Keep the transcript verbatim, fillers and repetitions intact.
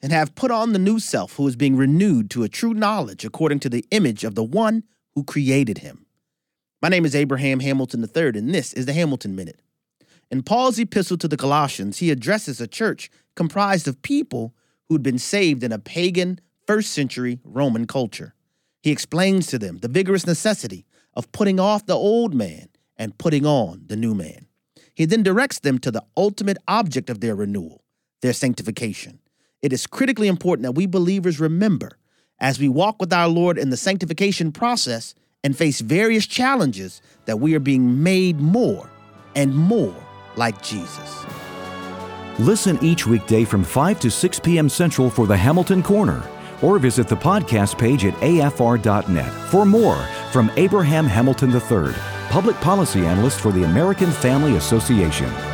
and have put on the new self who is being renewed to a true knowledge according to the image of the one who created him. My name is Abraham Hamilton the third, and this is the Hamilton Minute. In Paul's epistle to the Colossians, he addresses a church comprised of people who'd been saved in a pagan, first-century Roman culture. He explains to them the vigorous necessity of putting off the old man and putting on the new man. He then directs them to the ultimate object of their renewal, their sanctification. It is critically important that we believers remember, as we walk with our Lord in the sanctification process and face various challenges, that we are being made more and more like Jesus. Listen each weekday from five to six p.m. Central for the Hamilton Corner, or visit the podcast page at A F R dot net for more from Abraham Hamilton the third, Public Policy Analyst for the American Family Association.